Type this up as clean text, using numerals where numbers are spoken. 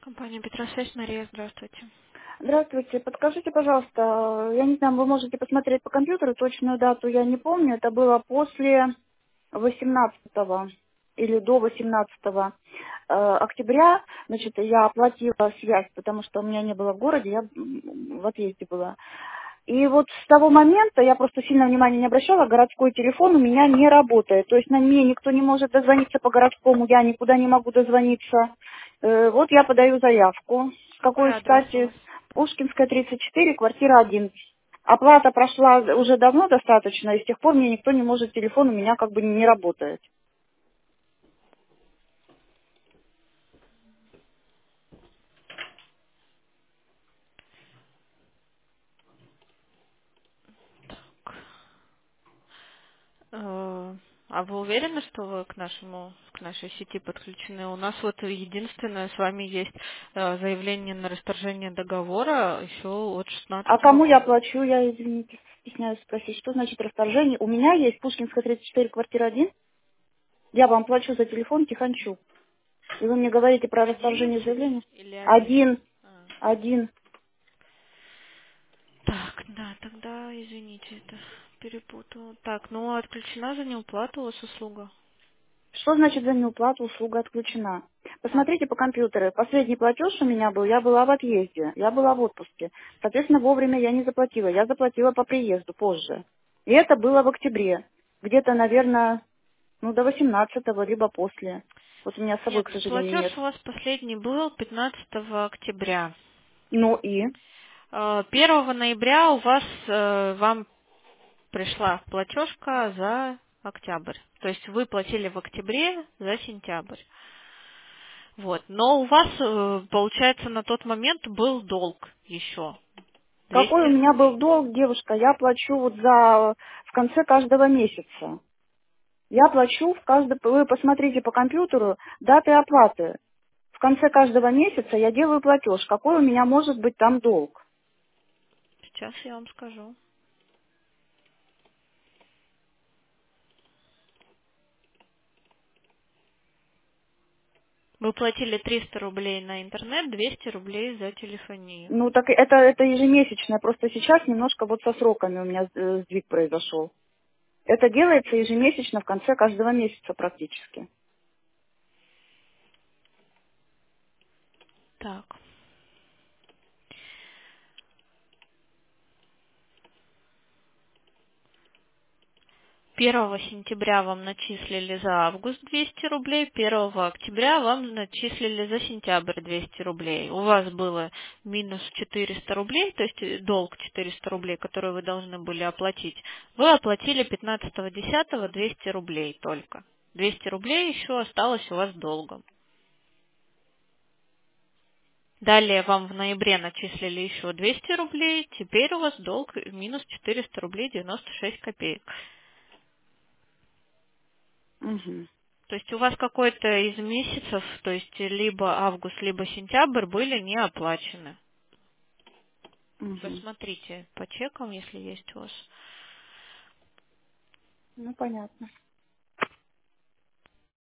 Компания Петросвязь, Мария, здравствуйте. Здравствуйте. Подскажите, пожалуйста, я не знаю, вы можете посмотреть по компьютеру, точную дату я не помню. Это было после 18 или до 18 октября. Значит, я оплатила связь, потому что у меня не было в городе, я в отъезде была. И вот с того момента я просто сильно внимания не обращала, городской телефон у меня не работает. То есть на мне никто не может дозвониться по городскому, я никуда не могу дозвониться. Вот я подаю заявку. С Какой какой адрес у стати? вас? Пушкинская, 34, квартира 1. Оплата прошла уже давно достаточно, и с тех пор мне никто не может, телефон у меня как бы не работает. А вы уверены, что вы к нашей сети подключены? У нас вот единственное с вами есть заявление на расторжение договора еще от А 16 кому я года. плачу, я, извините, стесняюсь спросить, что значит расторжение? У меня есть Пушкинская, 34, квартира 1. Я вам плачу за телефон Тихончук. И вы мне говорите про Один расторжение заявления? или один? Один, А. один. Так, да, тогда, извините, это перепутала. Так, ну отключена за неуплату у вас услуга. Что значит за неуплату услуга отключена? Так, Посмотрите по компьютеру. Последний платеж у меня был, я была в отъезде, я была в отпуске. Соответственно, вовремя я не заплатила. Я заплатила по приезду позже. И это было в октябре. Где-то, наверное, ну, до 18-го, либо после. Вот у меня с собой, нет, к сожалению, платеж нет. у вас последний был 15 октября. Ну и? 1 ноября у вас вам пришла платежка за октябрь. То есть вы платили в октябре за сентябрь. Вот. Но у вас, получается, на тот момент был долг еще. Какой у 200 меня был рублей. долг, девушка? Я плачу вот в конце каждого месяца. Я плачу в каждый... Вы посмотрите по компьютеру даты оплаты. В конце каждого месяца я делаю платеж. Какой у меня может быть там долг? Сейчас я вам скажу. Вы платили 300 рублей на интернет, 200 рублей за телефонию. Ну, так это ежемесячно. Просто сейчас немножко вот со сроками у меня сдвиг произошел. Это делается ежемесячно в конце каждого месяца практически. Так. 1 сентября вам начислили за август 200 рублей, 1 октября вам начислили за сентябрь 200 рублей. У вас было минус 400 рублей, то есть долг 400 рублей, который вы должны были оплатить. Вы оплатили 15.10 200 рублей только. 200 рублей еще осталось у вас долгом. Далее вам в ноябре начислили еще 200 рублей, теперь у вас долг минус 400 рублей 96 копеек. Угу, То есть у вас какой-то из месяцев, то есть либо август, либо сентябрь были не оплачены. угу. Посмотрите по чекам, если есть у вас. Ну, понятно.